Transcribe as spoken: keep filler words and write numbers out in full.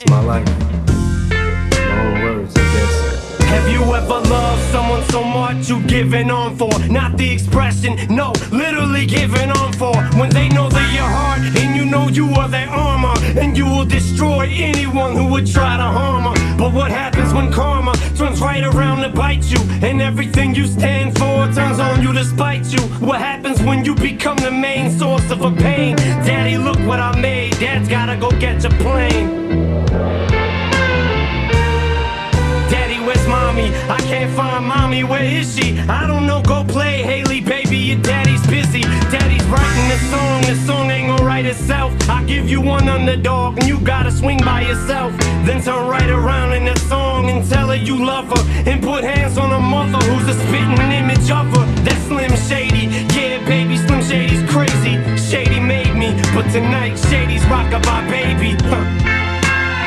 It's my life. My own words, I guess. Have you ever loved someone so much you given on for? Not the expression, no, literally given on for. When they know that you're hard and you know you are their armor, and you will destroy anyone who would try to harm her. But what happens when karma turns right around to bite you, and everything you stand for turns on you to spite you? What happens when you become the main source of a pain? Daddy, look what I made. Dad's gotta go get your plane. Where's mommy? I can't find mommy, where is she? I don't know, go play, Haley, baby, your daddy's busy. Daddy's writing this song, this song ain't gonna write itself. I give you one underdog and you gotta swing by yourself. Then turn right around in the song and tell her you love her, and put hands on her mother who's a spitting image of her. That's Slim Shady, yeah baby, Slim Shady's crazy. Shady made me, but tonight Shady's rockabye baby.